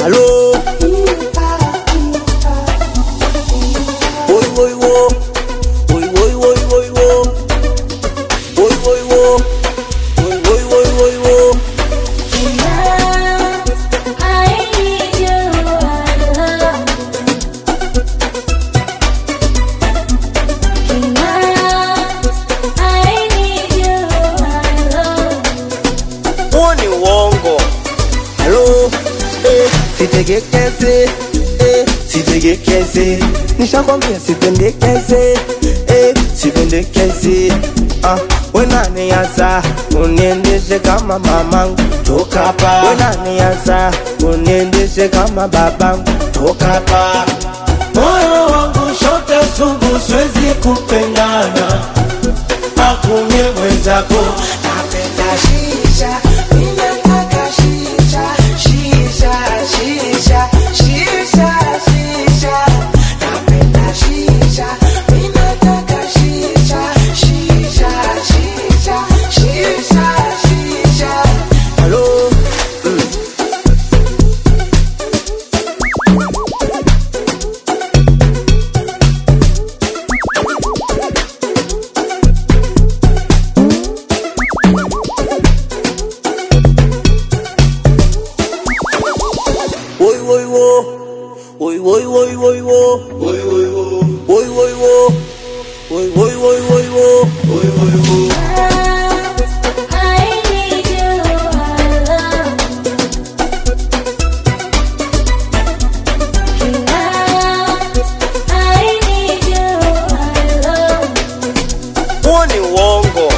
Hello. Oi, oi, wo. Oi, oi, oi, oi, wo. Oi, oi, wo. Oi, oi, oi, oi, wo. I need you, I love you. I need you, I love you. Oni uongo. Hello. Sitegekeze. Sitegekeze. Nishakwambia sipendekeze. Sipendekeze. Unaniaza uniendeshe kama mamangu, toka hapa. Unaniaza uniendeshe kama babangu, toka hapa. Moyo wangu shote sugu siwezi kupendana. Akumye mwenzako Napenda shisha, ninataka shisha, shisha, shisha, shisha, shisha. Napenda shisha, ninataka shisha, shisha, shisha, shisha, shisha. Hello. Oi, oi, wo. Oi, oi, oi, oi, wo. Oi, oi, wo. Oi, oi, wo. Oi, oi, oi, oi, wo. Oi, oi, wo. I need you, I love you. I need you, I love you. Oni uongo.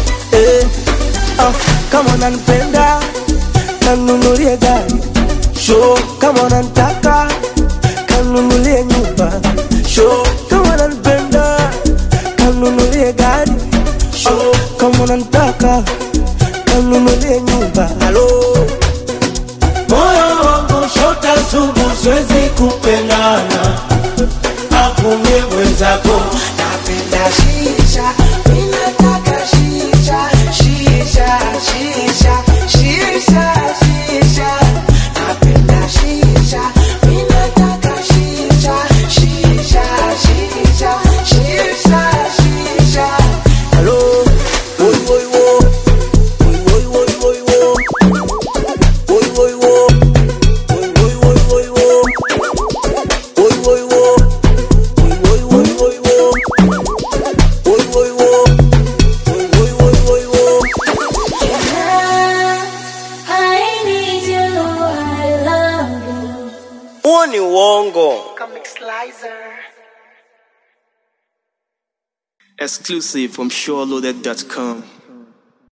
Kama unanipenda kanunulie gari. Show kama unanitaka kanunulie nyumba. Show kama unanipenda kanunulie gari. Show kama unanitaka kanunulie nyumba. Hello. Moyo wangu shote sugu siwezi kupendana. Akumye mwenzako Napenda shisha, ninataka shisha, shisha, shisha, shisha, shisha. Napenda shisha, ninataka shisha, shisha, shisha, shisha, shisha. Hello. Oi, oi, wo. Oi, oi, oi, oi, wo. Oi, oi, wo. Oi, oi, oi, oi, wo. Oi, oi, wo. Oi, oi, oi, oi, wo. Oi, oi, wo. Oi, oi, oi, oi, wo. I need you, I love you. Oni uongo. Comic Slicer. Exclusive from SureLoaded.com.